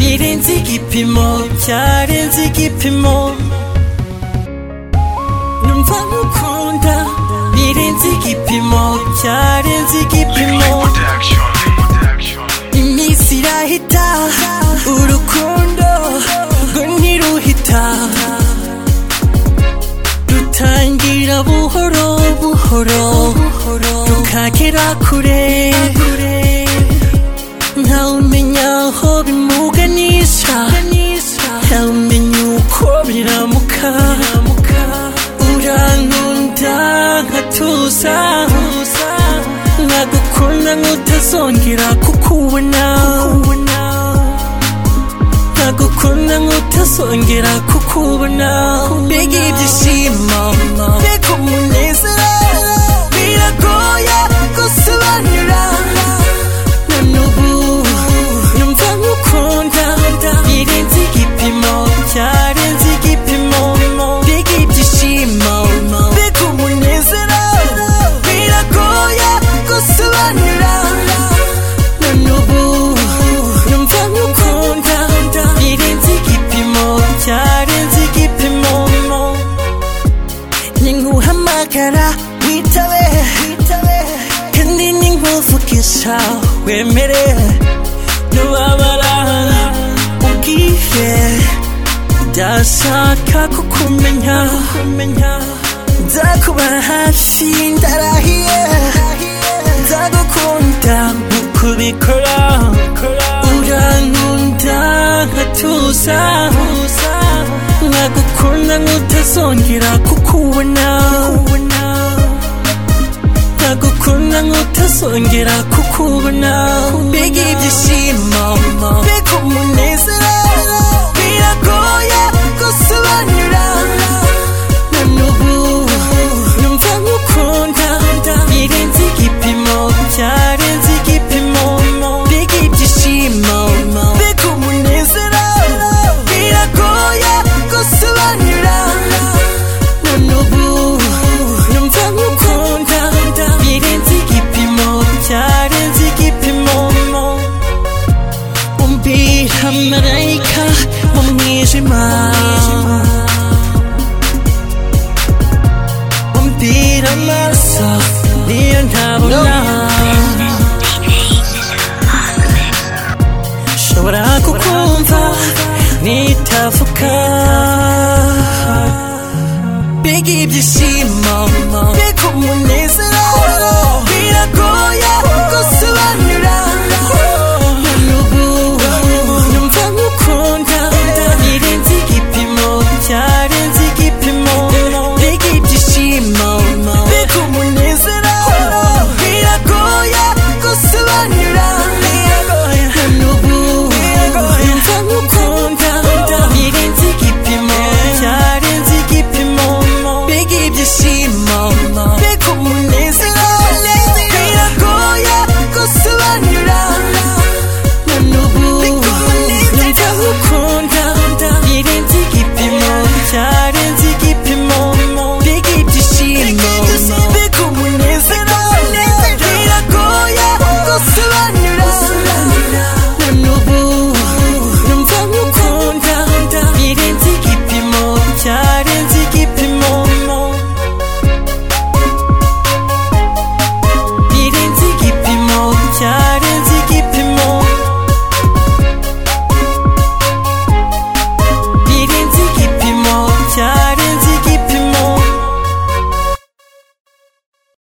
birenze igipimo, byarenze igipimo. Numva ngukunda birenze igipimo, byarenze igipimo. Iminsi irahita, urukundo rwo ntiruhita, rutangira buhoro buhoro rukagera kure. Ntawumenya aho bimuganisha, ntawumenya uko biramuka. Urankunda nkatuza, nkagukunda nkutazongera kukubona, nkagukunda nkutazongera kukubona. Mbega ibyishimo, mbega umunezero, biragoye gusobanura. None ubu numva ngukunda birenze igipimo, byarenze igipimo. Mbega ibyishimo, mbega umunezero, biragoye gusobanura. None ubu numva ngukunda birenze igipimo, byarenze igipimo. Ninkuhamagara witabe, kandi ninkuvugisha wemere. Nubabara ubwire, ndashaka kukumenya, nzakuba hafi ndarahiye. Nzagukunda nkuko ubikora, urankunda nkatuza, nkagukunda nkutazongera kukubona, nkagukunda nkutazongera kukubona. Mbega ibyishimo, mbega umunezero, biragoye gusobanura. None ubu numva ngukunda birenze igipimo, byarenze igipimo. Mbega ibyishimo, mbega umunezero, biragoye gusobanura. None ubu numva ngukunda birenze igipimo, byarenze igipimo. Umbira marayika mu mwijima, umbira amaso niyo ntabona. Nshobora kukumva nitavuga. Mbega ibyishimo,